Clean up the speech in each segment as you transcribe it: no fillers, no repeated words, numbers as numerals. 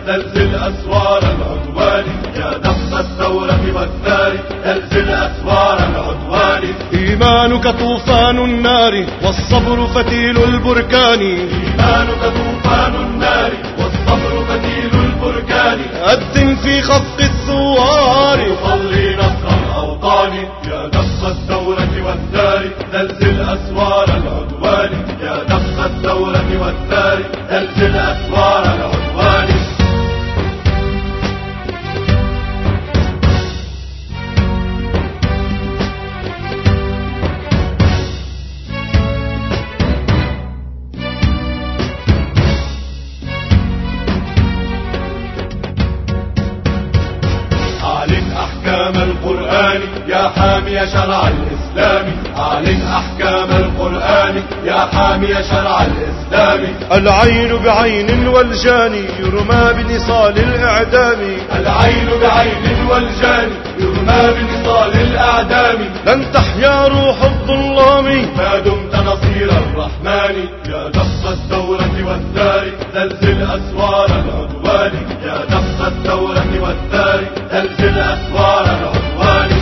زلزل أسوار العدوان، يا دف الثورة والثار زلزل أسوار العدوان. إيمانك طوفان النار والصبر فتيل البركان، إيمانك طوفان النار والصبر فتيل البركان. أذن في خفق الثوار صلي نصر الأوطان، يا دف الثورة والثار زلزل أسوار العدوان، يا دف الثورة والثار زلزل أسوار العدوان. أعلن أحكام القرآن يا حامي شرع الإسلام، أعلن أحكام القرآن يا حامي شرع الإسلام. العين بعين والجان يرمى بنصال الإعدام، العين بعين والجان يرمى بنصال الأعدام. لن تحيا روح الظلام ما دمت نصير الرحمن، يا دف الثورة والثار زلزل أسوار العدوان، يا دف الثورة والثار زلزل أسوار العدوان.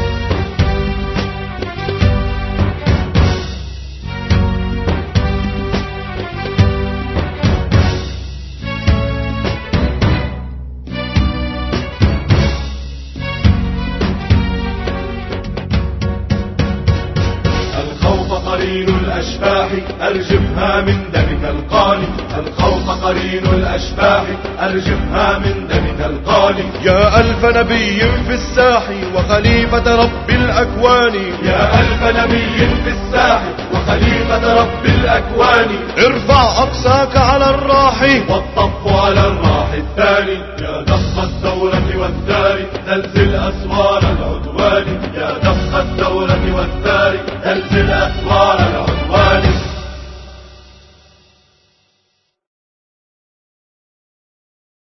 قرين الأشباح أرجفها من دمك القاني، الخوف قرين الأشباح أرجفها من دمك القاني. يا ألف نبي في الساح وخليفة رب الأكوان، يا ألف نبي في الساح وخليفة رب الأكوان. ارفع أقصاك على الراح والطف على الراح الثاني، يا دف الثورة والثار زلزل أسوار العدوان، يا دف الثورة والثار زلزل أسوار العدوان.